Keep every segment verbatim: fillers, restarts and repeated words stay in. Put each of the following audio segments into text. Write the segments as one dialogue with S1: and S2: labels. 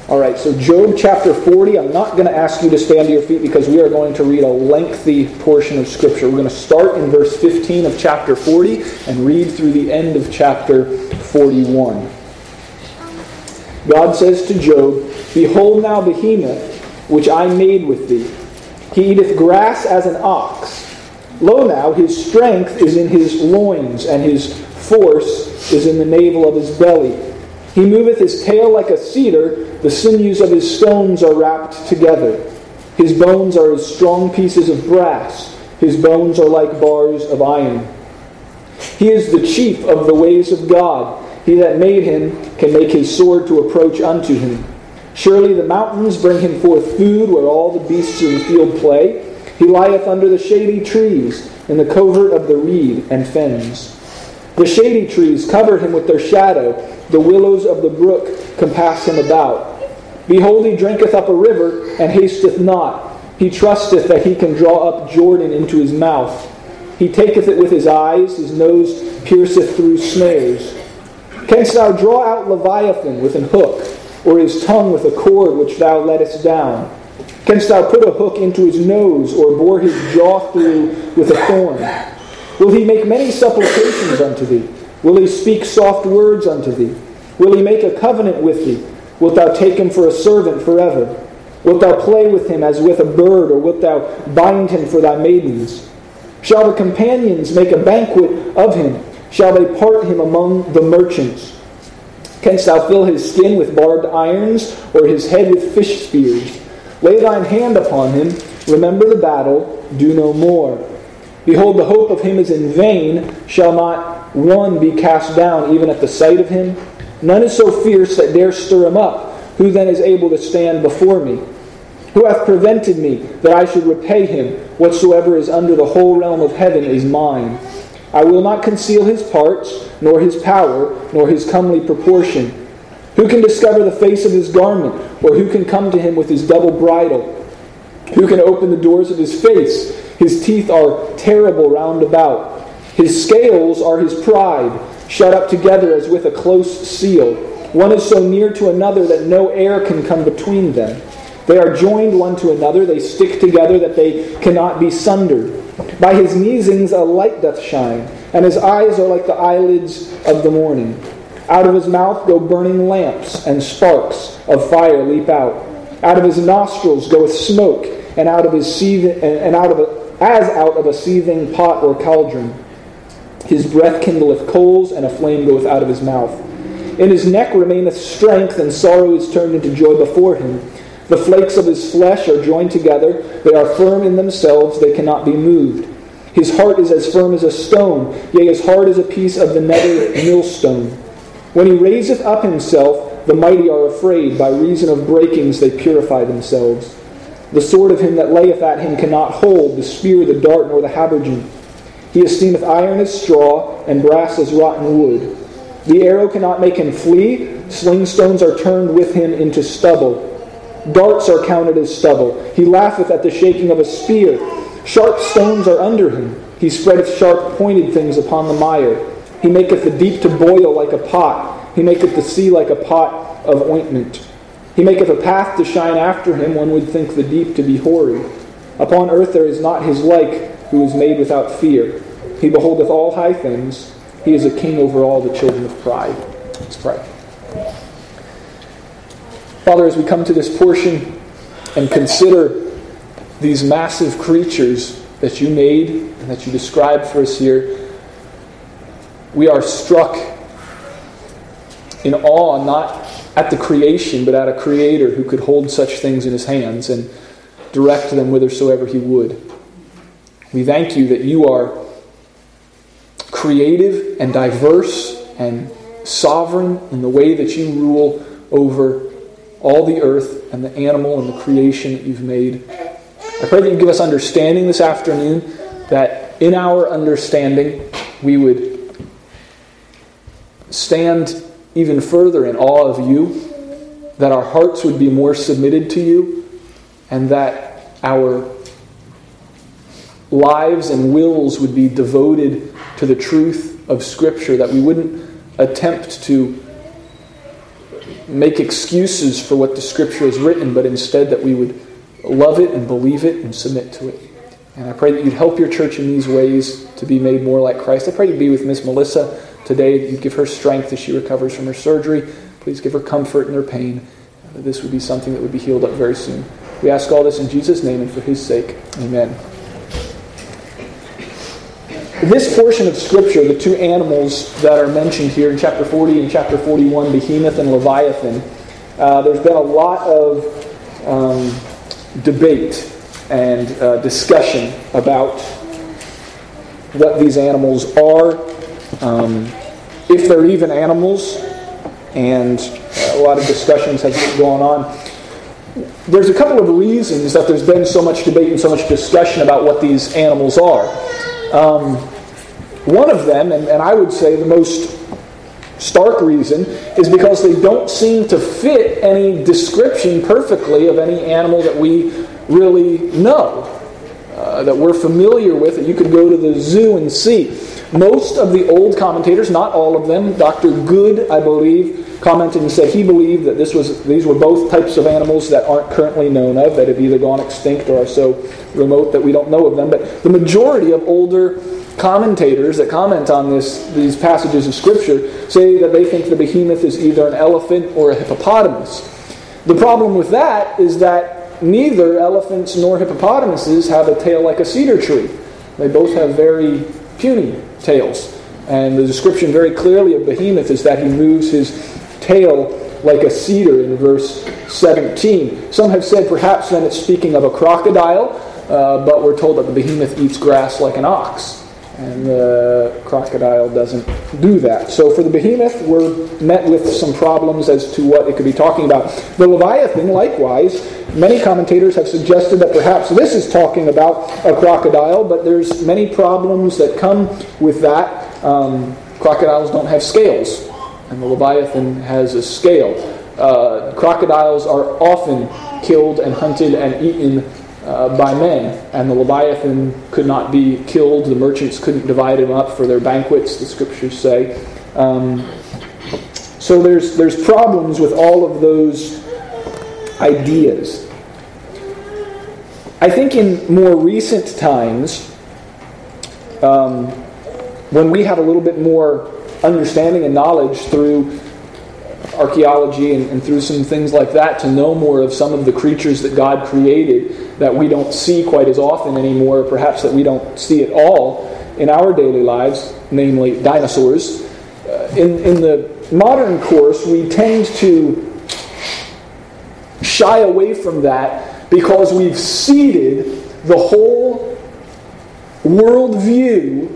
S1: All right, so Job chapter forty. I'm not going to ask you to stand to your feet because we are going to read a lengthy portion of Scripture. We're going to start in verse fifteen of chapter forty and read through the end of chapter forty-one. God says to Job, "Behold now Behemoth, which I made with thee. He eateth grass as an ox. Lo now, his strength is in his loins, and his force is in the navel of his belly. He moveth his tail like a cedar, the sinews of his stones are wrapped together. His bones are as strong pieces of brass, his bones are like bars of iron. He is the chief of the ways of God. He that made him can make his sword to approach unto him. Surely the mountains bring him forth food, where all the beasts of the field play. He lieth under the shady trees, in the covert of the reed and fens. The shady trees cover him with their shadow. The willows of the brook compass him about. Behold, he drinketh up a river, and hasteth not. He trusteth that he can draw up Jordan into his mouth. He taketh it with his eyes, his nose pierceth through snares. Canst thou draw out Leviathan with an hook, or his tongue with a cord which thou lettest down? Canst thou put a hook into his nose, or bore his jaw through with a thorn? Will he make many supplications unto thee? Will he speak soft words unto thee? Will he make a covenant with thee? Wilt thou take him for a servant forever? Wilt thou play with him as with a bird, or wilt thou bind him for thy maidens? Shall the companions make a banquet of him? Shall they part him among the merchants? Canst thou fill his skin with barbed irons, or his head with fish spears? Lay thine hand upon him, remember the battle, do no more. Behold, the hope of him is in vain. Shall not one be cast down even at the sight of him? None is so fierce that dare stir him up. Who then is able to stand before me? Who hath prevented me that I should repay him? Whatsoever is under the whole realm of heaven is mine. I will not conceal his parts, nor his power, nor his comely proportion. Who can discover the face of his garment, or who can come to him with his double bridle? Who can open the doors of his face? His teeth are terrible round about. His scales are his pride, shut up together as with a close seal. One is so near to another that no air can come between them. They are joined one to another, they stick together that they cannot be sundered. By his neesings a light doth shine, and his eyes are like the eyelids of the morning. Out of his mouth go burning lamps, and sparks of fire leap out. Out of his nostrils goeth smoke, and out of his seething, and out of a, as out of a seething pot or cauldron. His breath kindleth coals, and a flame goeth out of his mouth. In his neck remaineth strength, and sorrow is turned into joy before him. The flakes of his flesh are joined together. They are firm in themselves, they cannot be moved. His heart is as firm as a stone, yea, as hard as a piece of the nether millstone. When he raiseth up himself, the mighty are afraid. By reason of breakings they purify themselves. The sword of him that layeth at him cannot hold, the spear, the dart, nor the habergeon. He esteemeth iron as straw, and brass as rotten wood. The arrow cannot make him flee. Slingstones are turned with him into stubble. Darts are counted as stubble. He laugheth at the shaking of a spear. Sharp stones are under him. He spreadeth sharp pointed things upon the mire. He maketh the deep to boil like a pot. He maketh the sea like a pot of ointment. He maketh a path to shine after him. One would think the deep to be hoary. Upon earth there is not his like, who is made without fear. He beholdeth all high things. He is a king over all the children of pride. Let's pray. Father, as we come to this portion and consider these massive creatures that you made and that you described for us here, we are struck in awe, not at the creation, but at a creator who could hold such things in his hands and direct them whithersoever he would. We thank you that you are creative and diverse and sovereign in the way that you rule over all the earth and the animal and the creation that you've made. I pray that you give us understanding this afternoon, that in our understanding we would stand even further in awe of you, that our hearts would be more submitted to you, and that our lives and wills would be devoted to the truth of Scripture, that we wouldn't attempt to make excuses for what the Scripture has written, but instead that we would love it and believe it and submit to it. And I pray that you'd help your church in these ways to be made more like Christ. I pray you'd be with Miss Melissa today, that you'd give her strength as she recovers from her surgery. Please give her comfort in her pain, that this would be something that would be healed up very soon. We ask all this in Jesus' name and for His sake. Amen. This portion of Scripture, the two animals that are mentioned here in chapter forty and chapter forty-one, Behemoth and Leviathan, uh, there's been a lot of um, debate and uh, discussion about what these animals are, um, if they're even animals, and a lot of discussions have been going on. There's a couple of reasons that there's been so much debate and so much discussion about what these animals are. Um, one of them, and, and I would say the most stark reason, is because they don't seem to fit any description perfectly of any animal that we really know, uh, that we're familiar with, that you could go to the zoo and see. Most of the old commentators, not all of them, Doctor Good, I believe, commented and said he believed that this was these were both types of animals that aren't currently known of, that have either gone extinct or are so remote that we don't know of them. But the majority of older commentators that comment on this these passages of Scripture say that they think the behemoth is either an elephant or a hippopotamus. The problem with that is that neither elephants nor hippopotamuses have a tail like a cedar tree. They both have very puny tails. And the description very clearly of behemoth is that he moves his tail like a cedar in verse seventeen. Some have said perhaps then it's speaking of a crocodile, uh, but we're told that the behemoth eats grass like an ox. And the crocodile doesn't do that. So for the behemoth, we're met with some problems as to what it could be talking about. The Leviathan, likewise, many commentators have suggested that perhaps this is talking about a crocodile, but there's many problems that come with that. Um, crocodiles don't have scales, and the Leviathan has a scale. Uh, crocodiles are often killed and hunted and eaten uh, by men, and the Leviathan could not be killed. The merchants couldn't divide him up for their banquets, the Scriptures say. Um, so there's there's problems with all of those ideas. I think in more recent times, um, when we have a little bit more understanding and knowledge through archaeology and, and through some things like that, to know more of some of the creatures that God created that we don't see quite as often anymore, or perhaps that we don't see at all in our daily lives, namely dinosaurs. Uh, in, in the modern course, we tend to shy away from that because we've ceded the whole worldview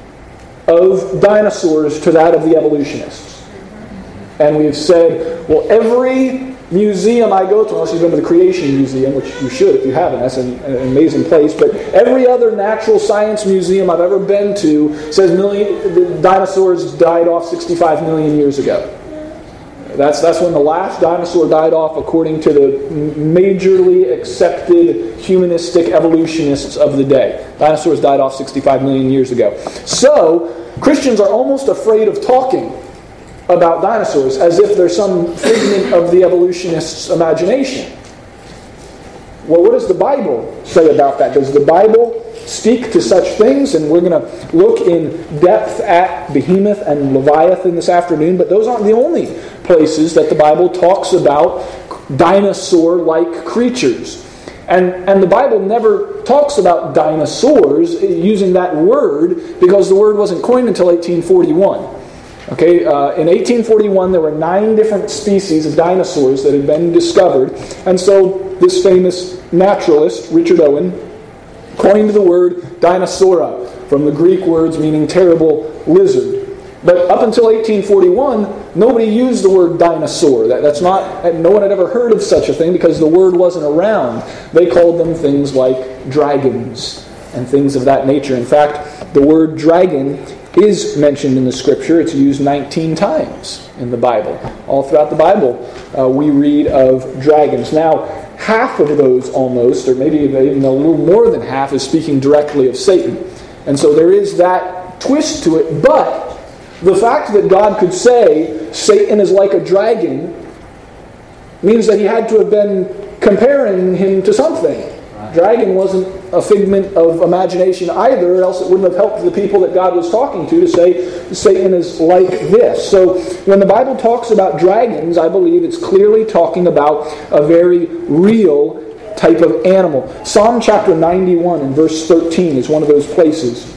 S1: of dinosaurs to that of the evolutionists. And we've said, well, every museum I go to, unless you've been to the Creation Museum, which you should if you haven't, that's an, an amazing place, but every other natural science museum I've ever been to says million, the dinosaurs died off sixty-five million years ago. That's, that's when the last dinosaur died off according to the majorly accepted humanistic evolutionists of the day. Dinosaurs died off sixty-five million years ago. So, Christians are almost afraid of talking about dinosaurs as if they're some figment of the evolutionists' imagination. Well, what does the Bible say about that? Does the Bible speak to such things? And we're going to look in depth at Behemoth and Leviathan this afternoon, but those aren't the only places that the Bible talks about dinosaur-like creatures. And, and the Bible never talks about dinosaurs using that word because the word wasn't coined until eighteen forty-one. Okay, uh, in eighteen forty-one there were nine different species of dinosaurs that had been discovered, and so this famous naturalist, Richard Owen, coined the word dinosaura from the Greek words meaning terrible lizard. But up until eighteen forty-one, nobody used the word dinosaur. That, that's not, no one had ever heard of such a thing because the word wasn't around. They called them things like dragons and things of that nature. In fact, the word dragon is mentioned in the Scripture. It's used nineteen times in the Bible. All throughout the Bible, uh, we read of dragons. Now, half of those almost, or maybe even a little more than half, is speaking directly of Satan. And so there is that twist to it, but the fact that God could say Satan is like a dragon means that he had to have been comparing him to something. Right. Dragon wasn't a figment of imagination either, or else it wouldn't have helped the people that God was talking to to say Satan is like this. So when the Bible talks about dragons, I believe it's clearly talking about a very real type of animal. Psalm chapter ninety-one and verse thirteen is one of those places.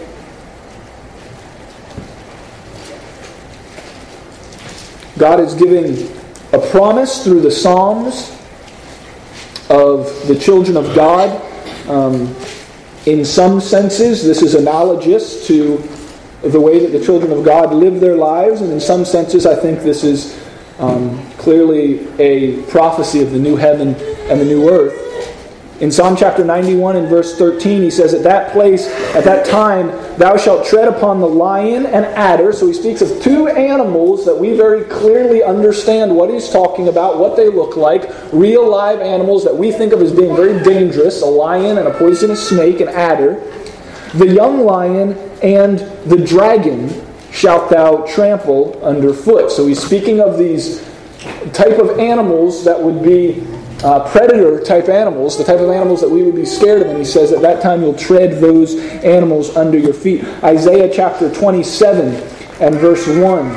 S1: God is giving a promise through the Psalms of the children of God. Um, in some senses, this is analogous to the way that the children of God live their lives, and in some senses, I think this is um, clearly a prophecy of the new heaven and the new earth. In Psalm chapter ninety-one and verse thirteen, he says, At that place, at that time, thou shalt tread upon the lion and adder. So he speaks of two animals that we very clearly understand what he's talking about, what they look like. Real live animals that we think of as being very dangerous. A lion and a poisonous snake, an adder. The young lion and the dragon shalt thou trample underfoot. So he's speaking of these type of animals that would be Uh, predator-type animals, the type of animals that we would be scared of, and he says at that time you'll tread those animals under your feet. Isaiah chapter twenty-seven and verse one.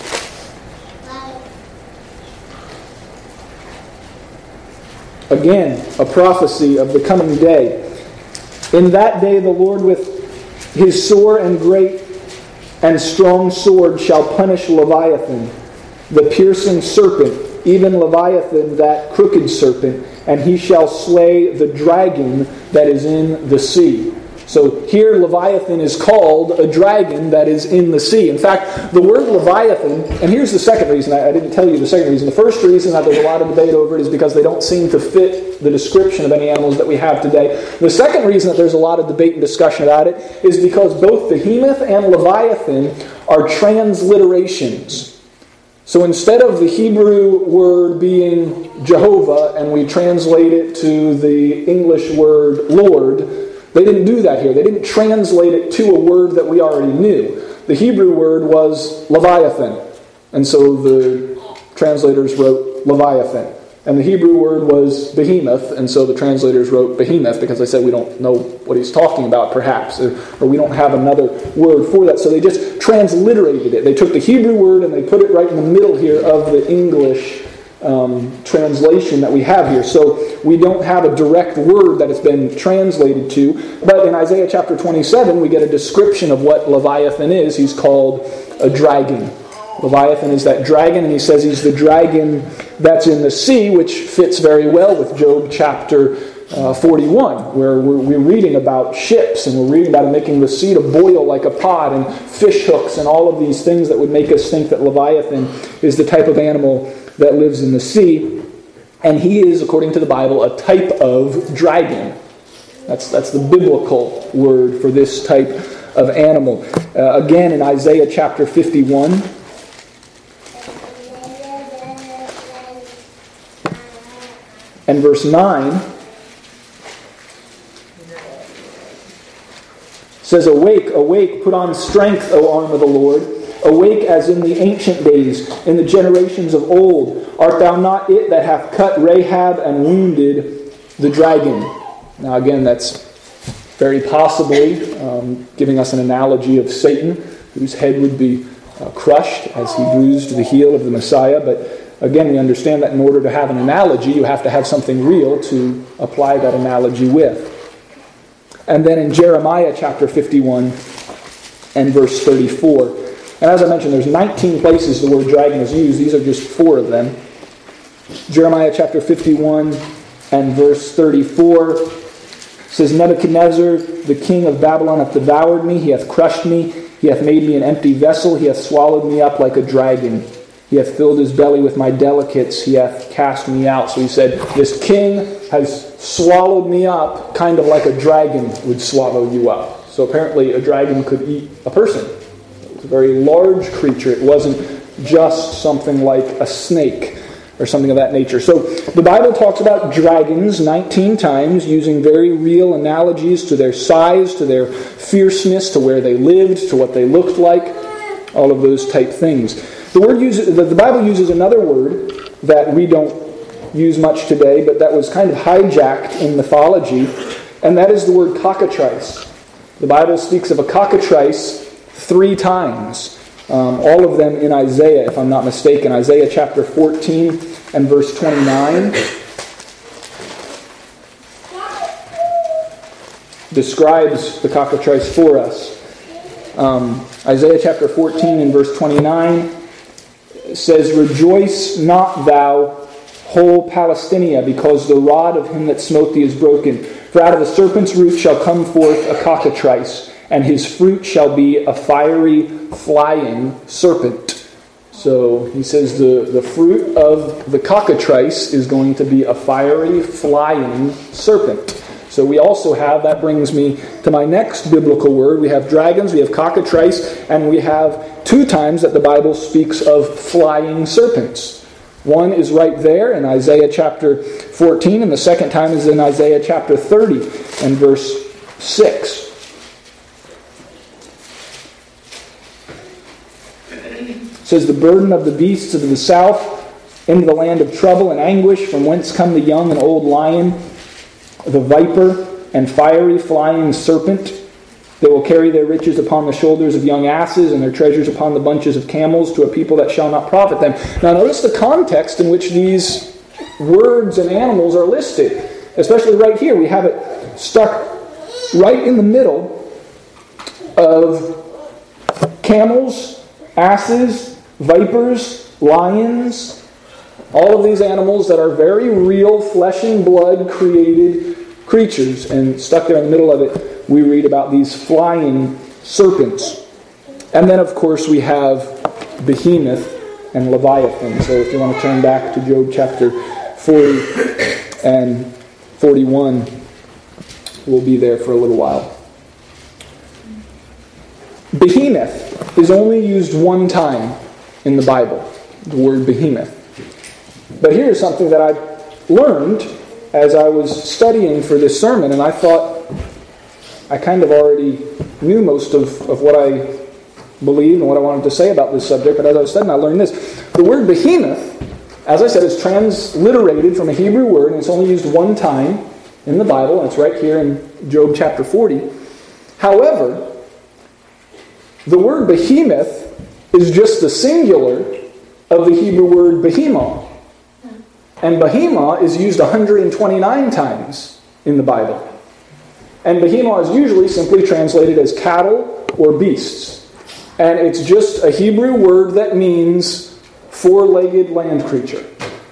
S1: Again, a prophecy of the coming day. In that day the Lord with his sore and great and strong sword shall punish Leviathan, the piercing serpent, even Leviathan, that crooked serpent, and he shall slay the dragon that is in the sea. So here Leviathan is called a dragon that is in the sea. In fact, the word Leviathan, and here's the second reason, I, I didn't tell you the second reason. The first reason that there's a lot of debate over it is because they don't seem to fit the description of any animals that we have today. The second reason that there's a lot of debate and discussion about it is because both Behemoth and Leviathan are transliterations. So instead of the Hebrew word being Jehovah, and we translate it to the English word Lord, they didn't do that here. They didn't translate it to a word that we already knew. The Hebrew word was Leviathan, and so the translators wrote Leviathan. And the Hebrew word was Behemoth, and so the translators wrote Behemoth, because they said we don't know what he's talking about, perhaps, or, or we don't have another word for that. So they just transliterated it. They took the Hebrew word and they put it right in the middle here of the English um, translation that we have here. So we don't have a direct word that it's been translated to. But in Isaiah chapter twenty-seven, we get a description of what Leviathan is. He's called a dragon. Leviathan is that dragon, and he says he's the dragon that's in the sea, which fits very well with Job chapter uh, forty-one, where we're, we're reading about ships, and we're reading about him making the sea to boil like a pot, and fish hooks, and all of these things that would make us think that Leviathan is the type of animal that lives in the sea. And he is, according to the Bible, a type of dragon. That's, that's the biblical word for this type of animal. Uh, again, in Isaiah chapter fifty-one, and verse nine says, Awake, awake, put on strength, O arm of the Lord. Awake as in the ancient days, in the generations of old. Art thou not it that hath cut Rahab and wounded the dragon? Now again, that's very possibly um, giving us an analogy of Satan, whose head would be uh, crushed as he bruised the heel of the Messiah. But again, we understand that in order to have an analogy, you have to have something real to apply that analogy with. And then in Jeremiah chapter fifty-one and verse thirty-four. And as I mentioned, there's nineteen places the word dragon is used. These are just four of them. Jeremiah chapter fifty-one and verse thirty-four says, Nebuchadnezzar, the king of Babylon, hath devoured me. He hath crushed me. He hath made me an empty vessel. He hath swallowed me up like a dragon. He hath filled his belly with my delicates. He hath cast me out. So he said, this king has swallowed me up, kind of like a dragon would swallow you up. So apparently a dragon could eat a person. It was a very large creature. It wasn't just something like a snake or something of that nature. So the Bible talks about dragons nineteen times, using very real analogies to their size, to their fierceness, to where they lived, to what they looked like, all of those type things. The word uses, the Bible uses another word that we don't use much today, but that was kind of hijacked in mythology, and that is the word cockatrice. The Bible speaks of a cockatrice three times, um, all of them in Isaiah, if I'm not mistaken. Isaiah chapter fourteen and verse twenty-nine describes the cockatrice for us. Um, Isaiah chapter fourteen and verse twenty-nine says, "Rejoice not thou, whole Palestina, because the rod of him that smote thee is broken. For out of the serpent's root shall come forth a cockatrice, and his fruit shall be a fiery flying serpent." So he says the, the fruit of the cockatrice is going to be a fiery flying serpent. So we also have, that brings me to my next biblical word. We have dragons, we have cockatrice, and we have two times that the Bible speaks of flying serpents. One is right there in Isaiah chapter fourteen, and the second time is in Isaiah chapter thirty and verse six. It says, "The burden of the beasts of the south into the land of trouble and anguish, from whence come the young and old lion, the viper and fiery flying serpent. They will carry their riches upon the shoulders of young asses, and their treasures upon the bunches of camels, to a people that shall not profit them." Now notice the context in which these words and animals are listed. Especially right here. We have it stuck right in the middle of camels, asses, vipers, lions. All of these animals that are very real, flesh and blood created creatures. And stuck there in the middle of it, we read about these flying serpents. And then, of course, we have Behemoth and Leviathan. So if you want to turn back to Job chapter forty and forty-one, we'll be there for a little while. Behemoth is only used one time in the Bible, the word behemoth. But here's something that I learned as I was studying for this sermon, and I thought I kind of already knew most of, of what I believed and what I wanted to say about this subject, but as I was studying, I learned this. The word behemoth, as I said, is transliterated from a Hebrew word, and it's only used one time in the Bible, and it's right here in Job chapter forty. However, the word behemoth is just the singular of the Hebrew word behemoth. And behemoth is used one hundred twenty-nine times in the Bible. And behemoth is usually simply translated as cattle or beasts. And it's just a Hebrew word that means four-legged land creature.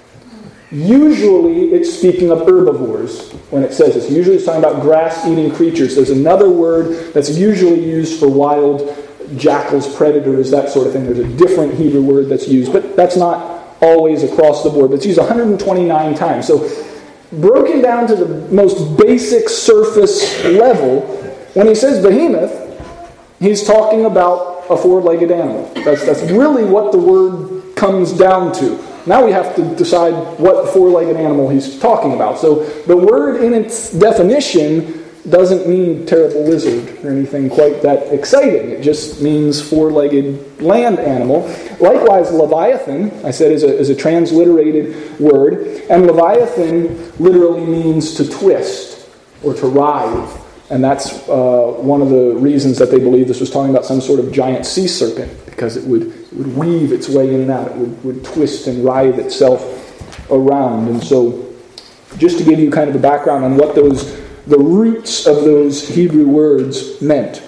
S1: Usually it's speaking of herbivores when it says this. Usually it's talking about grass-eating creatures. There's another word that's usually used for wild jackals, predators, that sort of thing. There's a different Hebrew word that's used, but that's not always across the board. But it's used one hundred twenty-nine times. So broken down to the most basic surface level, when he says behemoth, he's talking about a four-legged animal. That's, that's really what the word comes down to. Now we have to decide what four-legged animal he's talking about. So the word in its definition doesn't mean terrible lizard or anything quite that exciting. It just means four-legged land animal. Likewise, Leviathan, I said, is a, is a transliterated word. And Leviathan literally means to twist or to writhe. And that's uh, one of the reasons that they believe this was talking about some sort of giant sea serpent, because it would, it would weave its way in and out. It would, would twist and writhe itself around. And so just to give you kind of a background on what those the roots of those Hebrew words meant.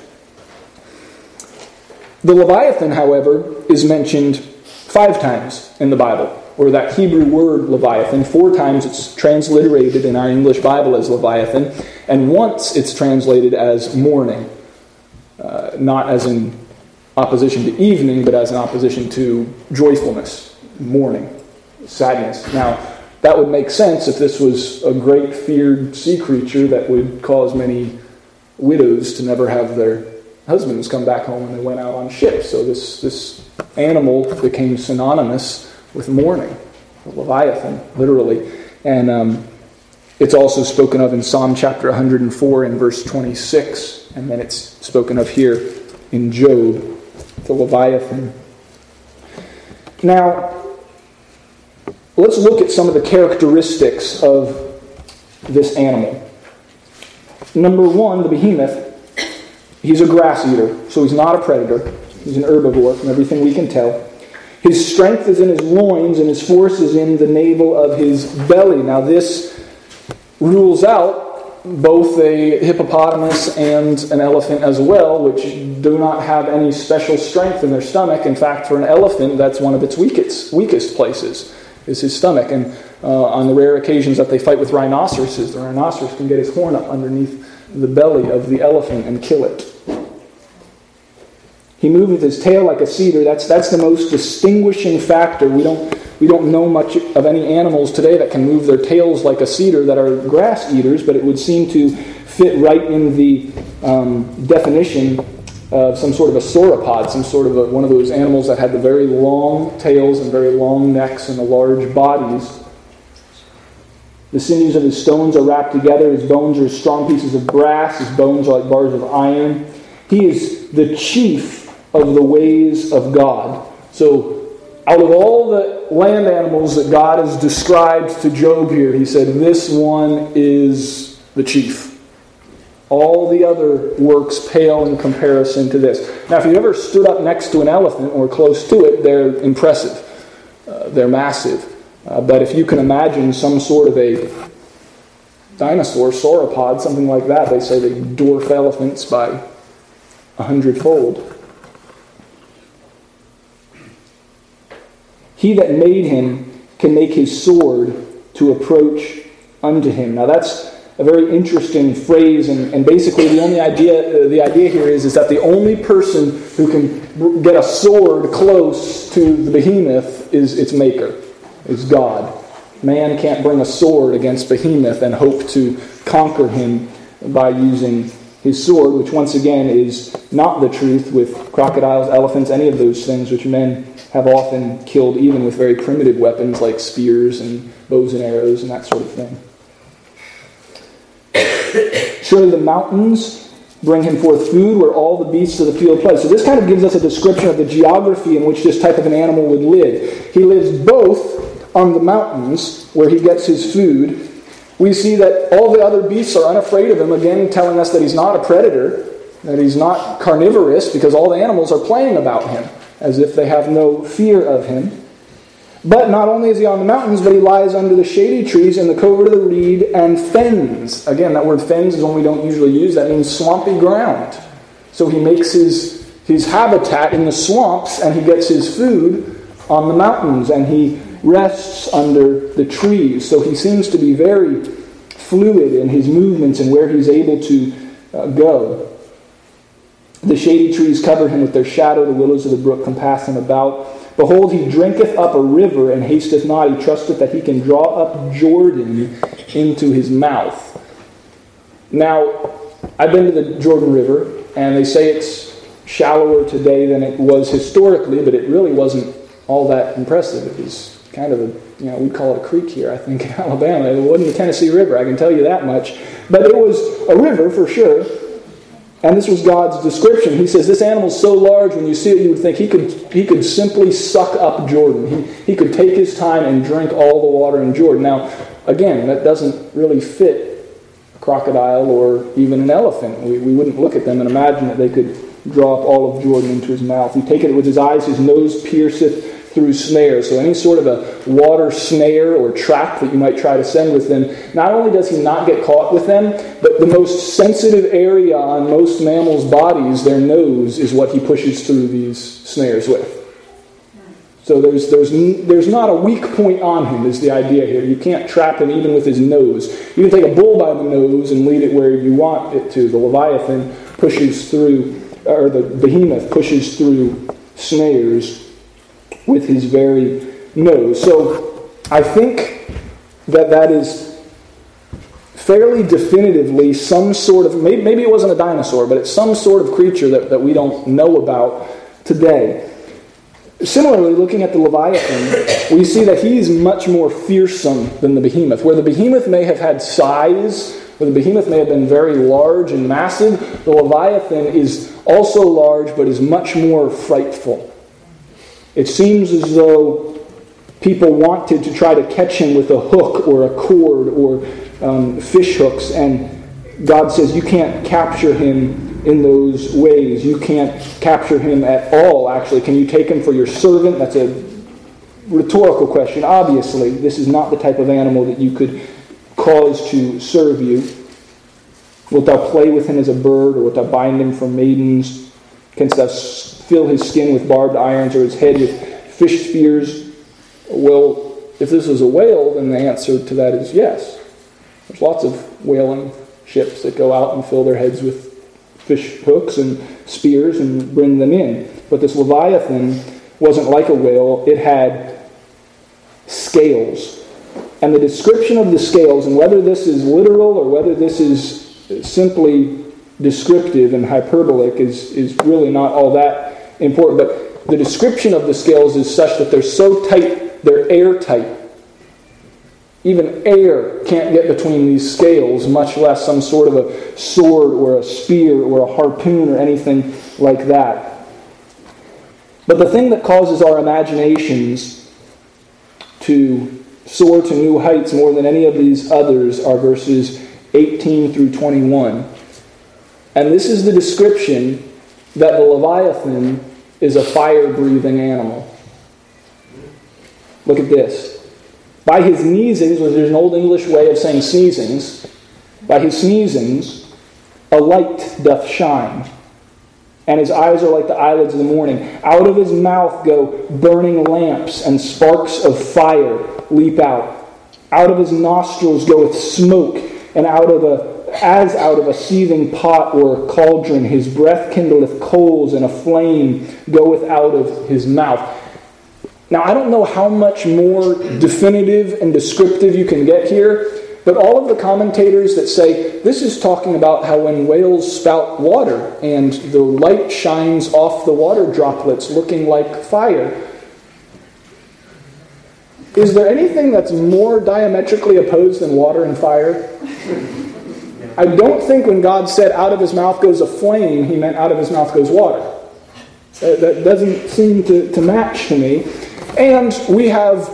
S1: The Leviathan, however, is mentioned five times in the Bible, or that Hebrew word Leviathan. Four times it's transliterated in our English Bible as Leviathan, and once it's translated as morning, uh, not as in opposition to evening, but as in opposition to joyfulness, mourning, sadness. Now, that would make sense if this was a great feared sea creature that would cause many widows to never have their husbands come back home when they went out on ships. So this, this animal became synonymous with mourning, the Leviathan, literally. And um, it's also spoken of in Psalm chapter one hundred four and verse twenty-six. And then it's spoken of here in Job, the Leviathan. Now, let's look at some of the characteristics of this animal. Number one, the behemoth, he's a grass eater, so he's not a predator. He's an herbivore from everything we can tell. His strength is in his loins, and his force is in the navel of his belly. Now this rules out both a hippopotamus and an elephant as well, which do not have any special strength in their stomach. In fact, for an elephant, that's one of its weakest, weakest places, is his stomach. And uh, on the rare occasions that they fight with rhinoceroses, the rhinoceros can get his horn up underneath the belly of the elephant and kill it. He moved with his tail like a cedar. That's that's the most distinguishing factor. We don't we don't know much of any animals today that can move their tails like a cedar that are grass eaters, but it would seem to fit right in the um, definition of some sort of a sauropod, some sort of a, one of those animals that had the very long tails and very long necks and the large bodies. The sinews of his stones are wrapped together. His bones are strong pieces of brass. His bones are like bars of iron. He is the chief of the ways of God. So, out of all the land animals that God has described to Job here, he said, this one is the chief. All the other works pale in comparison to this. Now, if you ever stood up next to an elephant or close to it, they're impressive. Uh, they're massive. Uh, but if you can imagine some sort of a dinosaur, sauropod, something like that, they say they dwarf elephants by a hundredfold. He that made him can make his sword to approach unto him. Now that's a very interesting phrase, and, and basically the only idea uh, the idea here is, is that the only person who can get a sword close to the behemoth is its maker, is God. Man can't bring a sword against behemoth and hope to conquer him by using his sword, which once again is not the truth with crocodiles, elephants, any of those things which men have often killed even with very primitive weapons like spears and bows and arrows and that sort of thing. Surely the mountains bring him forth food where all the beasts of the field play. So this kind of gives us a description of the geography in which this type of an animal would live. He lives both on the mountains where he gets his food. We see that all the other beasts are unafraid of him, again telling us that he's not a predator, that he's not carnivorous, because all the animals are playing about him as if they have no fear of him. But not only is he on the mountains, but he lies under the shady trees in the covert of the reed and fens. Again, that word fens is one we don't usually use. That means swampy ground. So he makes his, his habitat in the swamps, and he gets his food on the mountains, and he rests under the trees. So he seems to be very fluid in his movements and where he's able to uh, go. The shady trees cover him with their shadow. The willows of the brook compass him about. Behold, he drinketh up a river and hasteth not. He trusteth that he can draw up Jordan into his mouth. Now, I've been to the Jordan River, and they say it's shallower today than it was historically, but it really wasn't all that impressive. It was kind of a, you know, we'd call it a creek here, I think, in Alabama. It wasn't the Tennessee River, I can tell you that much. But it was a river for sure. And this was God's description. He says, this animal's so large, when you see it, you would think he could he could simply suck up Jordan. He, he could take his time and drink all the water in Jordan. Now, again, that doesn't really fit a crocodile or even an elephant. We, we wouldn't look at them and imagine that they could draw up all of Jordan into his mouth. He taketh it with his eyes, his nose pierceth through snares. So any sort of a water snare or trap that you might try to send with them, not only does he not get caught with them, but the most sensitive area on most mammals' bodies, their nose, is what he pushes through these snares with. So there's there's there's not a weak point on him, is the idea here. You can't trap him even with his nose. You can take a bull by the nose and lead it where you want it to. The Leviathan pushes through, or the behemoth pushes through snares with his very nose. So I think that that is fairly definitively some sort of, maybe, maybe it wasn't a dinosaur, but it's some sort of creature that, that we don't know about today. Similarly, looking at the Leviathan, we see that he's much more fearsome than the behemoth. Where the behemoth may have had size, where the behemoth may have been very large and massive, the Leviathan is also large but is much more frightful. It seems as though people wanted to try to catch him with a hook or a cord or um, fish hooks, and God says you can't capture him in those ways. You can't capture him at all, actually. Can you take him for your servant? That's a rhetorical question. Obviously, this is not the type of animal that you could cause to serve you. Wilt thou play with him as a bird, or wilt thou bind him for maidens? Canst thou fill his skin with barbed irons, or his head with fish spears? Well, if this was a whale, then the answer to that is yes. There's lots of whaling ships that go out and fill their heads with fish hooks and spears and bring them in. But this Leviathan wasn't like a whale. It had scales. And the description of the scales, and whether this is literal or whether this is simply descriptive and hyperbolic, is, is really not all that important. But the description of the scales is such that they're so tight, they're airtight. Even air can't get between these scales, much less some sort of a sword or a spear or a harpoon or anything like that. But the thing that causes our imaginations to soar to new heights more than any of these others are verses eighteen through twenty-one. And this is the description that the Leviathan is a fire-breathing animal. Look at this. By his sneezings, which is an old English way of saying sneezings, by his sneezings, a light doth shine, and his eyes are like the eyelids of the morning. Out of his mouth go burning lamps, and sparks of fire leap out. Out of his nostrils goeth smoke, and out of a as out of a seething pot or a cauldron, his breath kindleth coals, and a flame goeth out of his mouth. Now, I don't know how much more definitive and descriptive you can get here, but all of the commentators that say this is talking about how when whales spout water and the light shines off the water droplets looking like fire. Is there anything that's more diametrically opposed than water and fire? I don't think when God said out of his mouth goes a flame, he meant out of his mouth goes water. That doesn't seem to, to match to me. And we have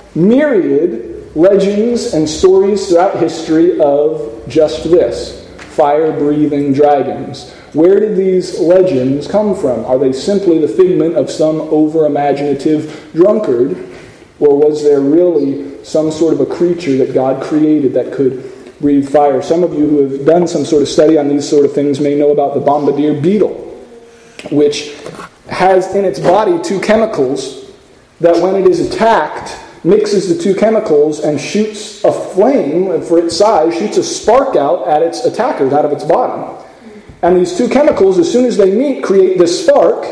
S1: myriad legends and stories throughout history of just this, fire-breathing dragons. Where did these legends come from? Are they simply the figment of some over-imaginative drunkard? Or was there really some sort of a creature that God created that could breathe fire? Some of you who have done some sort of study on these sort of things may know about the bombardier beetle, which has in its body two chemicals that when it is attacked, mixes the two chemicals and shoots a flame, for its size, shoots a spark out at its attackers, out of its body. And these two chemicals, as soon as they meet, create this spark,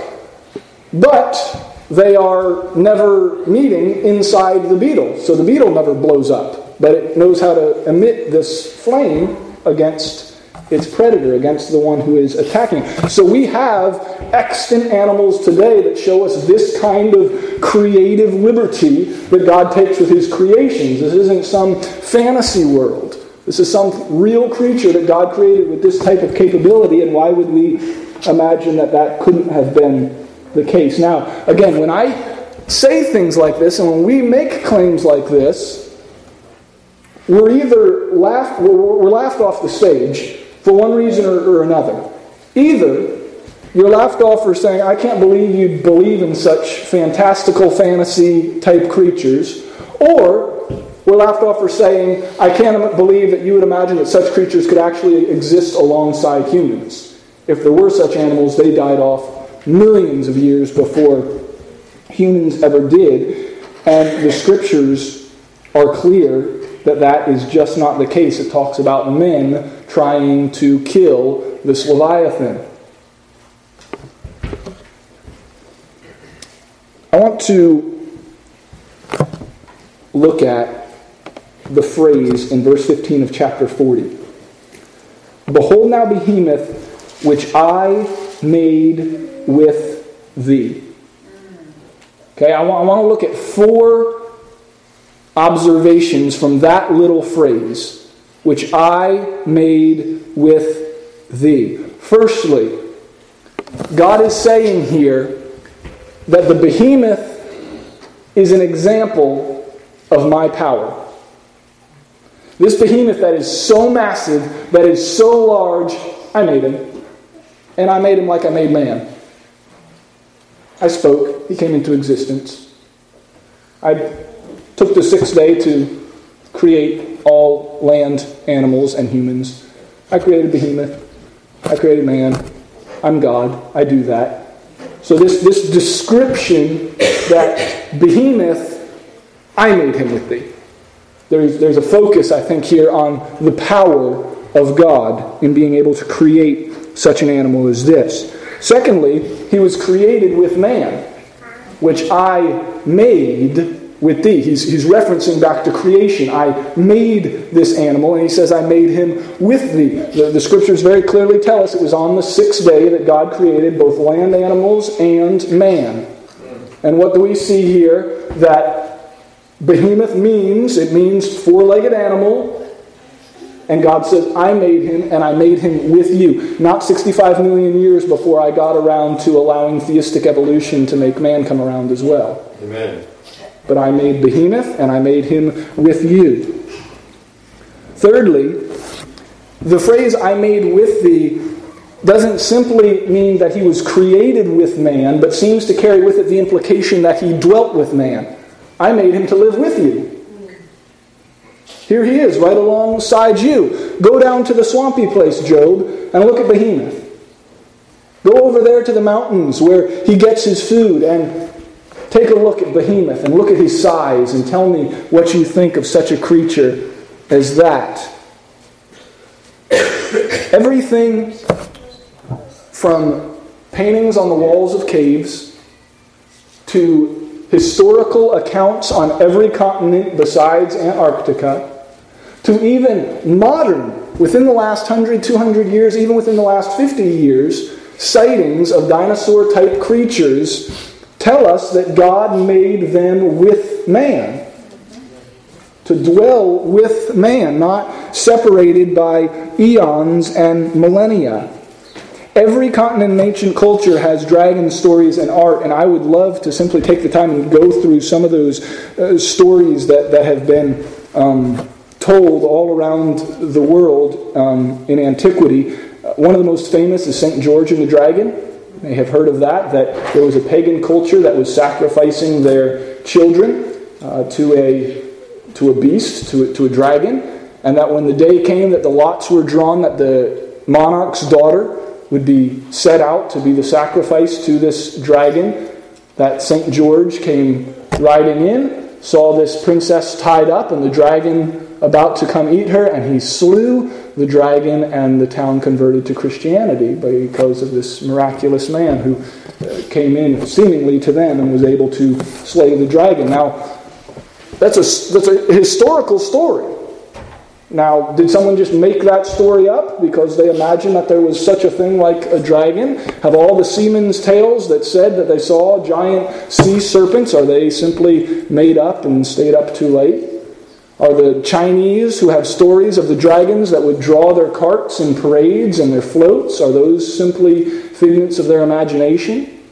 S1: but they are never meeting inside the beetle. So the beetle never blows up, but it knows how to emit this flame against its predator, against the one who is attacking. So we have extant animals today that show us this kind of creative liberty that God takes with his creations. This isn't some fantasy world. This is some real creature that God created with this type of capability, and why would we imagine that that couldn't have been the case? Now, again, when I say things like this, and when we make claims like this, we're either laughed, we're, we're laughed off the stage for one reason or, or another. Either you're laughed off for saying, I can't believe you believe in such fantastical fantasy type creatures, or we're laughed off for saying, I can't believe that you would imagine that such creatures could actually exist alongside humans. If there were such animals, they died off millions of years before humans ever did, and the scriptures are clear that that is just not the case. It talks about men trying to kill this Leviathan. I want to look at the phrase in verse fifteen of chapter forty. Behold now behemoth, which I made with thee. Okay, I want, I want to look at four observations from that little phrase, which I made with thee. Firstly, God is saying here that the behemoth is an example of my power. This behemoth that is so massive, that is so large, I made him. And I made him like I made man. I spoke. He came into existence. I took the sixth day to create all land animals and humans. I created behemoth. I created man. I'm God. I do that. So this, this description that behemoth, I made him with thee. There's, there's a focus, I think, here on the power of God in being able to create such an animal as this. Secondly, he was created with man, which I made with thee. He's, he's referencing back to creation. I made this animal, and he says, I made him with thee. The, the scriptures very clearly tell us it was on the sixth day that God created both land animals and man. And what do we see here? That behemoth means, it means four-legged animal. And God says, I made him, and I made him with you. Not sixty-five million years before I got around to allowing theistic evolution to make man come around as well.
S2: Amen.
S1: But I made behemoth, and I made him with you. Thirdly, the phrase, I made with thee, doesn't simply mean that he was created with man, but seems to carry with it the implication that he dwelt with man. I made him to live with you. Here he is, right alongside you. Go down to the swampy place, Job, and look at behemoth. Go over there to the mountains where he gets his food and take a look at behemoth and look at his size and tell me what you think of such a creature as that. Everything from paintings on the walls of caves to historical accounts on every continent besides Antarctica, to even modern, within the last one hundred, two hundred years, even within the last fifty years, sightings of dinosaur-type creatures tell us that God made them with man. To dwell with man, not separated by eons and millennia. Every continent in ancient culture has dragon stories and art, and I would love to simply take the time and go through some of those uh, stories that, that have been um, told all around the world um, in antiquity. Uh, one of the most famous is Saint George and the Dragon. You may have heard of that, that there was a pagan culture that was sacrificing their children uh, to a to a beast, to, to a dragon, and that when the day came that the lots were drawn, that the monarch's daughter would be set out to be the sacrifice to this dragon, that Saint George came riding in, saw this princess tied up and the dragon about to come eat her, and he slew the dragon, and the town converted to Christianity because of this miraculous man who came in seemingly to them and was able to slay the dragon. Now, that's a, that's a historical story. Now, did someone just make that story up because they imagined that there was such a thing like a dragon? Have all the seamen's tales that said that they saw giant sea serpents, are they simply made up and stayed up too late? Are the Chinese who have stories of the dragons that would draw their carts in parades and their floats, are those simply figments of their imagination?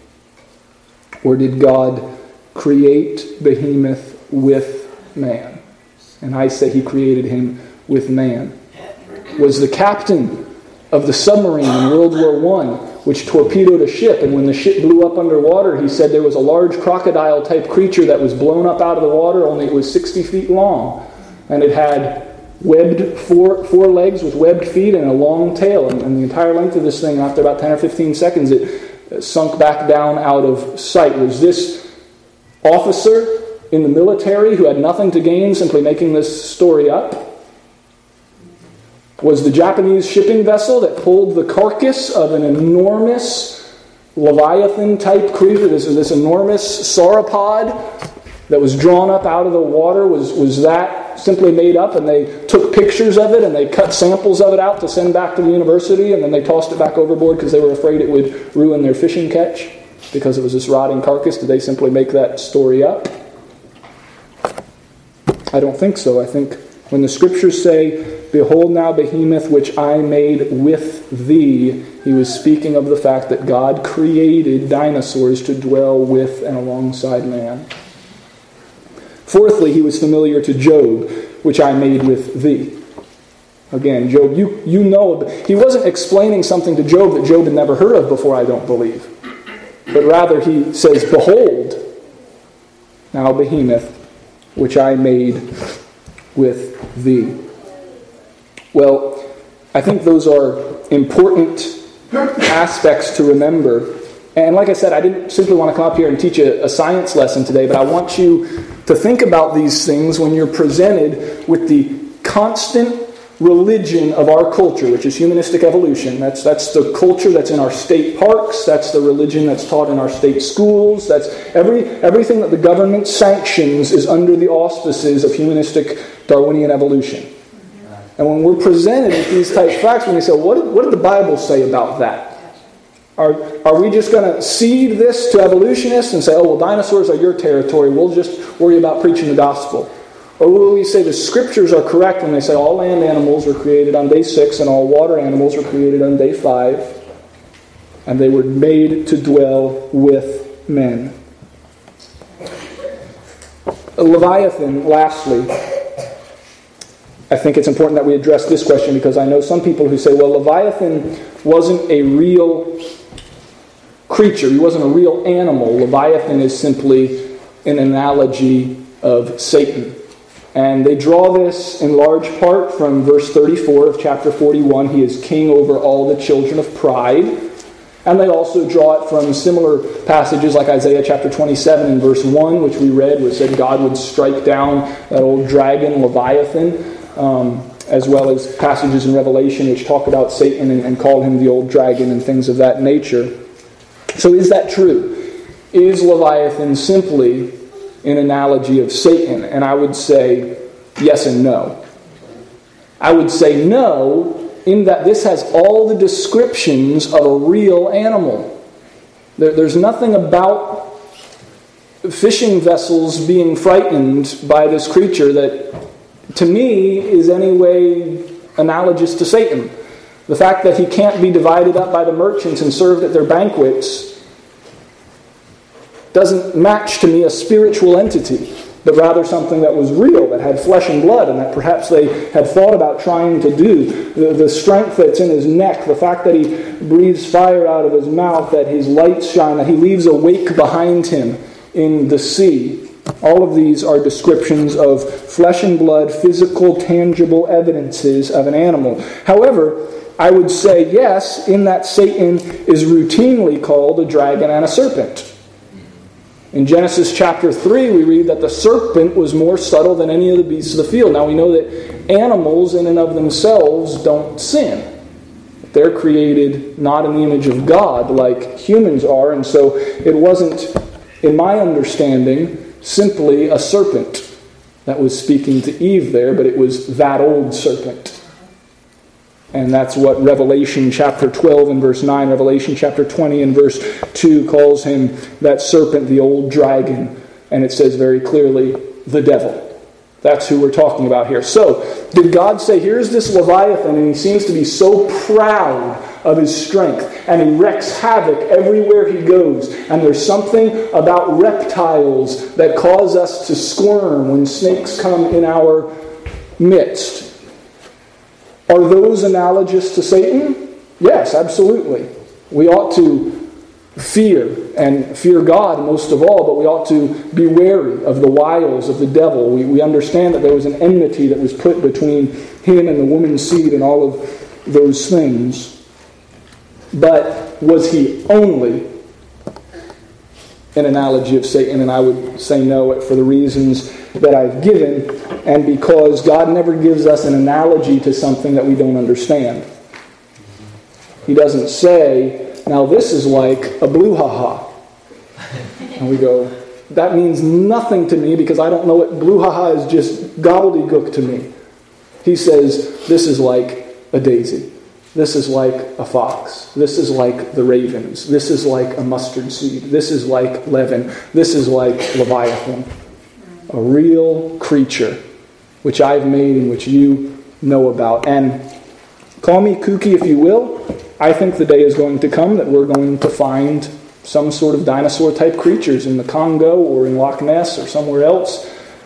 S1: Or did God create Behemoth with man? And I say he created him with man. Was the captain of the submarine in World War One, which torpedoed a ship, and when the ship blew up underwater, he said there was a large crocodile-type creature that was blown up out of the water, only it was sixty feet long. And it had webbed four, four legs with webbed feet and a long tail. And, and the entire length of this thing, after about ten or fifteen seconds, it sunk back down out of sight. Was this officer in the military who had nothing to gain simply making this story up? Was the Japanese shipping vessel that pulled the carcass of an enormous Leviathan-type creature, this, this enormous sauropod that was drawn up out of the water, was, was that simply made up, and they took pictures of it and they cut samples of it out to send back to the university, and then they tossed it back overboard because they were afraid it would ruin their fishing catch because it was this rotting carcass? Did they simply make that story up? I don't think so. I think when the scriptures say, "Behold now Behemoth, which I made with thee," he was speaking of the fact that God created dinosaurs to dwell with and alongside man. Fourthly, he was familiar to Job, which I made with thee. Again, Job, you, you know, he wasn't explaining something to Job that Job had never heard of before, I don't believe. But rather he says, behold, now behemoth, which I made with thee. Well, I think those are important aspects to remember. And like I said, I didn't simply want to come up here and teach a, a science lesson today, but I want you to think about these things when you're presented with the constant religion of our culture, which is humanistic evolution. That's that's the culture that's in our state parks. That's the religion that's taught in our state schools. That's every everything that the government sanctions is under the auspices of humanistic Darwinian evolution. And when we're presented with these type of facts, when they say, what did, what did the Bible say about that? Are, are we just going to cede this to evolutionists and say, oh, well, dinosaurs are your territory. We'll just worry about preaching the gospel? Or will we say the scriptures are correct when they say all land animals were created on day six and all water animals were created on day five, and they were made to dwell with men? Leviathan, lastly, I think it's important that we address this question because I know some people who say, well, Leviathan wasn't a real creature. He wasn't a real animal. Leviathan is simply an analogy of Satan. And they draw this in large part from verse thirty-four of chapter forty-one. He is king over all the children of pride. And they also draw it from similar passages like Isaiah chapter twenty-seven and verse one, which we read, which said God would strike down that old dragon, Leviathan. Um, as well as passages in Revelation which talk about Satan and, and call him the old dragon and things of that nature. So is that true? Is Leviathan simply an analogy of Satan? And I would say yes and no. I would say no, in that this has all the descriptions of a real animal. There, there's nothing about fishing vessels being frightened by this creature that to me is any way analogous to Satan. The fact that he can't be divided up by the merchants and served at their banquets doesn't match to me a spiritual entity, but rather something that was real, that had flesh and blood, and that perhaps they had thought about trying to do. The, the strength that's in his neck, the fact that he breathes fire out of his mouth, that his lights shine, that he leaves a wake behind him in the sea. All of these are descriptions of flesh and blood, physical, tangible evidences of an animal. However, I would say yes, in that Satan is routinely called a dragon and a serpent. In Genesis chapter three, we read that the serpent was more subtle than any of the beasts of the field. Now we know that animals in and of themselves don't sin. They're created not in the image of God like humans are, and so it wasn't, in my understanding, simply a serpent that was speaking to Eve there, but it was that old serpent. And that's what Revelation chapter twelve and verse nine, Revelation chapter twenty and verse two calls him, that serpent, the old dragon. And it says very clearly, the devil. That's who we're talking about here. So, did God say, here's this Leviathan, and he seems to be so proud of his strength, and he wreaks havoc everywhere he goes, and there's something about reptiles that cause us to squirm when snakes come in our midst? Are those analogous to Satan? Yes, absolutely. We ought to fear, and fear God most of all, but we ought to be wary of the wiles of the devil. We, we understand that there was an enmity that was put between him and the woman's seed and all of those things. But was he only an analogy of Satan? And I would say no, for the reasons that I've given, and because God never gives us an analogy to something that we don't understand. He doesn't say, now this is like a brouhaha. And we go, that means nothing to me because I don't know what brouhaha is, just gobbledygook to me. He says, this is like a daisy. This is like a fox. This is like the ravens. This is like a mustard seed. This is like leaven. This is like Leviathan. A real creature, which I've made and which you know about. And call me kooky if you will, I think the day is going to come that we're going to find some sort of dinosaur-type creatures in the Congo or in Loch Ness or somewhere else.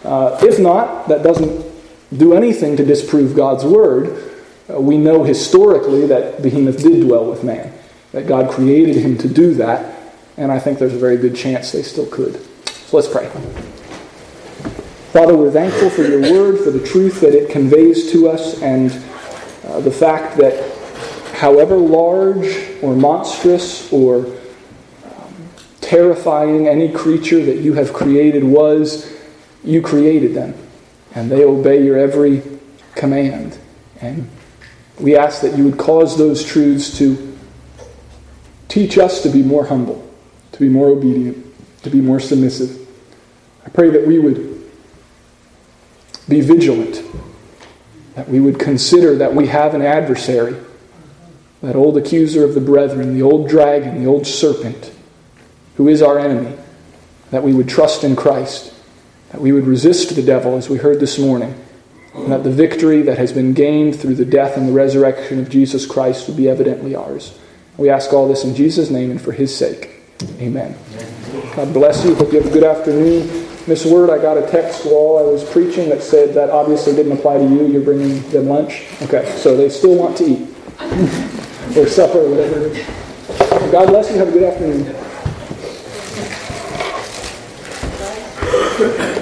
S1: Uh, if not, that doesn't do anything to disprove God's word. Uh, we know historically that Behemoth did dwell with man, that God created him to do that, and I think there's a very good chance they still could. So let's pray. Father, we're thankful for your word, for the truth that it conveys to us, and uh, the fact that however large or monstrous or um, terrifying any creature that you have created was, you created them, and they obey your every command. And we ask that you would cause those truths to teach us to be more humble, to be more obedient, to be more submissive. I pray that we would be vigilant, that we would consider that we have an adversary, that old accuser of the brethren, the old dragon, the old serpent, who is our enemy, that we would trust in Christ, that we would resist the devil, as we heard this morning, and that the victory that has been gained through the death and the resurrection of Jesus Christ would be evidently ours. We ask all this in Jesus' name and for his sake. Amen. God bless you. Hope you have a good afternoon. Miss Word, I got a text while I was preaching that said that obviously didn't apply to you. You're bringing them lunch. Okay, so they still want to eat. Or supper, or whatever it is. God bless you. Have a good afternoon.